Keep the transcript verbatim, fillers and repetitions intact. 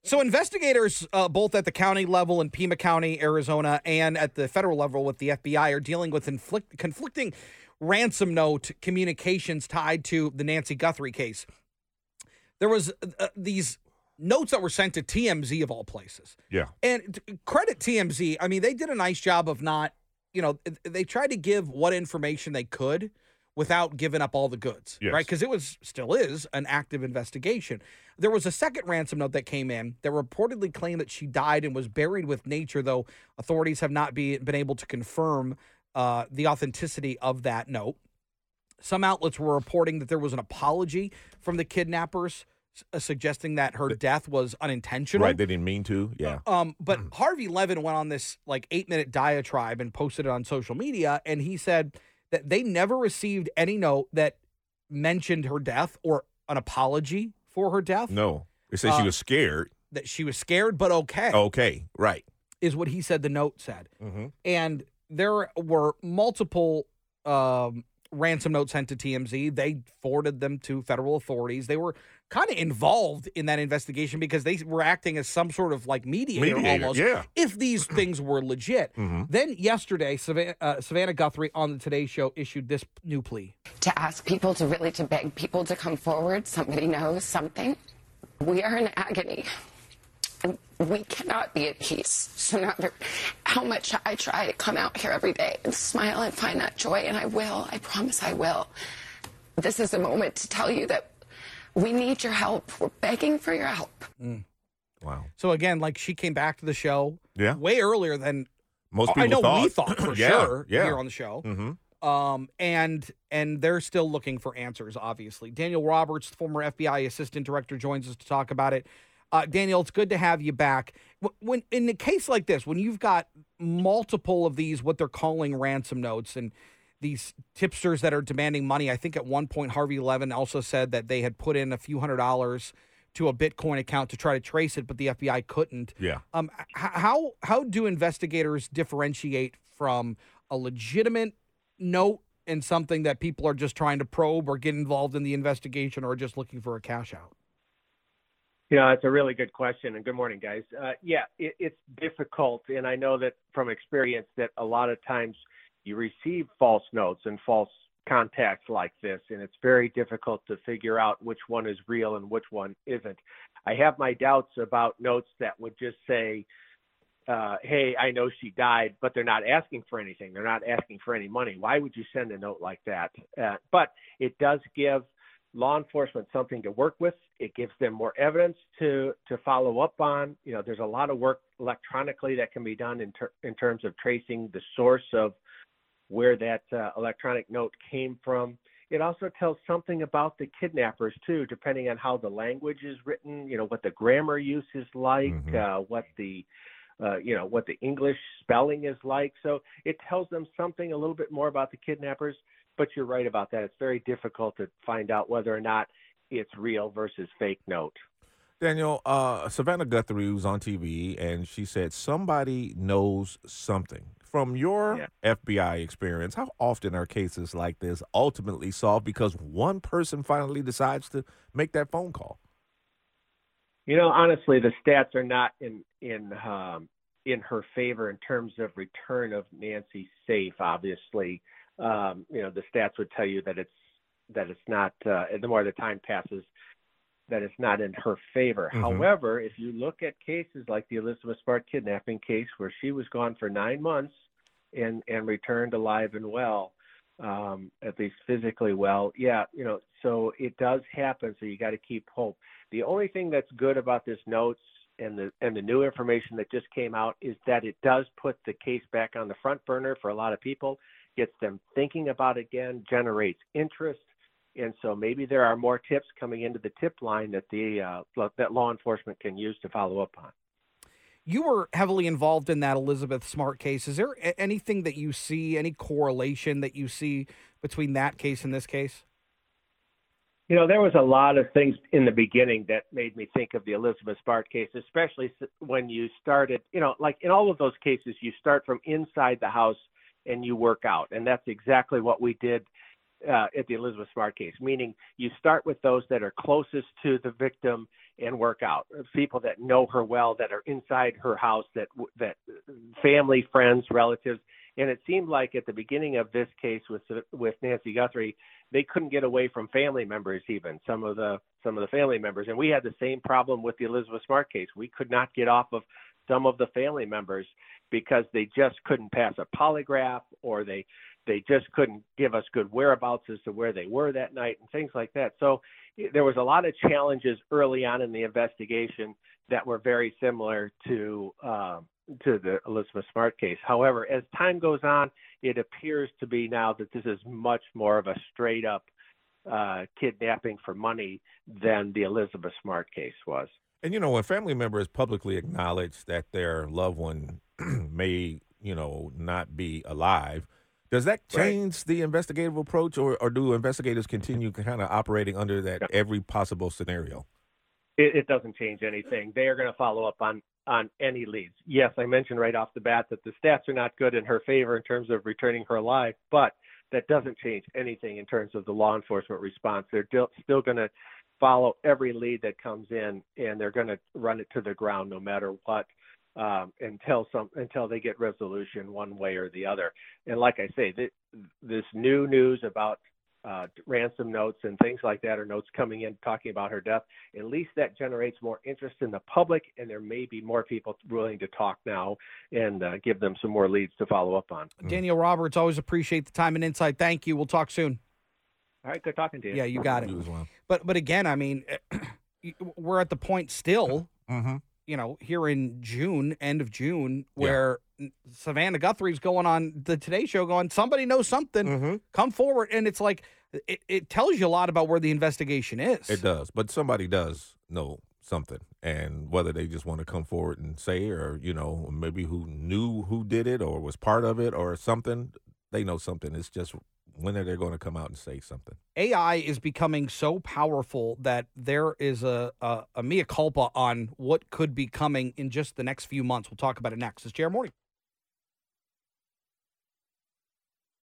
So investigators, uh, both at the county level in Pima County, Arizona, and at the federal level with the F B I, are dealing with inflict- conflicting ransom note communications tied to the Nancy Guthrie case. There was uh, these notes that were sent to T M Z of all places. Yeah. And credit T M Z. I mean, they did a nice job of not, you know, they tried to give what information they could without giving up all the goods, yes. right? Because it was, still is, an active investigation. There was a second ransom note that came in that reportedly claimed that she died and was buried with nature, though authorities have not be, been able to confirm uh, the authenticity of that note. Some outlets were reporting that there was an apology from the kidnappers uh, suggesting that her death was unintentional. Right, they didn't mean to, yeah. Uh, um, but Harvey Levin went on this like eight-minute diatribe and posted it on social media, and he said that they never received any note that mentioned her death or an apology for her death. No. It said uh, she was scared. That she was scared, but okay. Okay, right. Is what he said the note said. Mm-hmm. And there were multiple um, ransom notes sent to T M Z. They forwarded them to federal authorities. They were kind of involved in that investigation because they were acting as some sort of like mediator, mediator almost, yeah. if these things were legit. Mm-hmm. Then yesterday, Savannah, uh, Savannah Guthrie on the Today Show issued this new plea. To ask people to really, to beg people to come forward. Somebody knows something. We are in agony. And we cannot be at peace. So no matter how much I try to come out here every day and smile and find that joy, and I will, I promise I will. This is a moment to tell you that we need your help. We're begging for your help. Mm. Wow. So again, like she came back to the show yeah. way earlier than most people I know thought. we thought for yeah, sure yeah. here on the show. Mm-hmm. Um, and and they're still looking for answers, obviously. Daniel Roberts, former F B I assistant director, joins us to talk about it. Uh, Daniel, it's good to have you back. When in a case like this, when you've got multiple of these, what they're calling ransom notes, and these tipsters that are demanding money, I think at one point Harvey Levin also said that they had put in a few hundred dollars to a Bitcoin account to try to trace it, but the F B I couldn't. Yeah. Um. How how do investigators differentiate from a legitimate note and something that people are just trying to probe or get involved in the investigation or just looking for a cash out? Yeah, it's a really good question, and good morning, guys. Uh, yeah, it, it's difficult, and I know that from experience that a lot of times you receive false notes and false contacts like this, and it's very difficult to figure out which one is real and which one isn't. I have my doubts about notes that would just say, uh, hey, I know she died, but they're not asking for anything. They're not asking for any money. Why would you send a note like that? Uh, but it does give law enforcement something to work with. It gives them more evidence to to follow up on. You know, there's a lot of work electronically that can be done in ter- in terms of tracing the source of where that uh, electronic note came from. It also tells something about the kidnappers too, depending on how the language is written. You know, what the grammar use is like, mm-hmm. uh, what the uh, you know what the English spelling is like. So it tells them something a little bit more about the kidnappers. But you're right about that. It's very difficult to find out whether or not it's real versus fake note. Daniel, uh, Savannah Guthrie was on T V, and she said somebody knows something. From your yeah. F B I experience, how often are cases like this ultimately solved because one person finally decides to make that phone call? You know, honestly, the stats are not in in um, in her favor in terms of return of Nancy safe, obviously. Um, you know, the stats would tell you that it's that it's not. Uh, the more the time passes, that it's not in her favor. Mm-hmm. However, if you look at cases like the Elizabeth Smart kidnapping case, where she was gone for nine months and and returned alive and well, um, at least physically well, yeah, you know, so it does happen. So you got to keep hope. The only thing that's good about this notes and the and the new information that just came out is that it does put the case back on the front burner for a lot of people. Gets them thinking about it again, generates interest, and so maybe there are more tips coming into the tip line that the uh, that law enforcement can use to follow up on. You were heavily involved in that Elizabeth Smart case. Is there a- anything that you see, any correlation that you see between that case and this case? You know, there was a lot of things in the beginning that made me think of the Elizabeth Smart case, especially when you started, you know, like in all of those cases, you start from inside the house and you work out. And that's exactly what we did uh, at the Elizabeth Smart case, meaning you start with those that are closest to the victim and work out. People that know her well, that are inside her house, that that family, friends, relatives. And it seemed like at the beginning of this case with with Nancy Guthrie, they couldn't get away from family members, even some of the some of the family members. And we had the same problem with the Elizabeth Smart case. We could not get off of some of the family members because they just couldn't pass a polygraph, or they they just couldn't give us good whereabouts as to where they were that night and things like that. So there was a lot of challenges early on in the investigation that were very similar to um, to the Elizabeth Smart case. However, as time goes on, it appears to be now that this is much more of a straight up uh, kidnapping for money than the Elizabeth Smart case was. And, you know, when family members publicly acknowledge that their loved one may, you know, not be alive, does that change right. the investigative approach, or, or do investigators continue kind of operating under that no. every possible scenario? It, it doesn't change anything. They are going to follow up on, on any leads. Yes, I mentioned right off the bat that the stats are not good in her favor in terms of returning her alive, but that doesn't change anything in terms of the law enforcement response. They're still, still going to follow every lead that comes in, and they're going to run it to the ground no matter what. Um, until some until they get resolution one way or the other. And like I say, th- this new news about uh, ransom notes and things like that, or notes coming in talking about her death, at least that generates more interest in the public, and there may be more people willing to talk now and uh, give them some more leads to follow up on. Daniel Roberts, always appreciate the time and insight. Thank you. We'll talk soon. All right, good talking to you. Yeah, you got it. You as well. But but again, I mean, we're at the point still. Mm-hmm. You know, here in June, end of June, where yeah. Savannah Guthrie's going on the Today Show going, somebody knows something, mm-hmm. come forward. And it's like, it, it tells you a lot about where the investigation is. It does. But somebody does know something. And whether they just want to come forward and say, or, you know, maybe who knew who did it or was part of it or something, they know something. It's just when are they going to come out and say something? A I is becoming so powerful that there is a, a, a mea culpa on what could be coming in just the next few months. We'll talk about it next. It's J R Morning.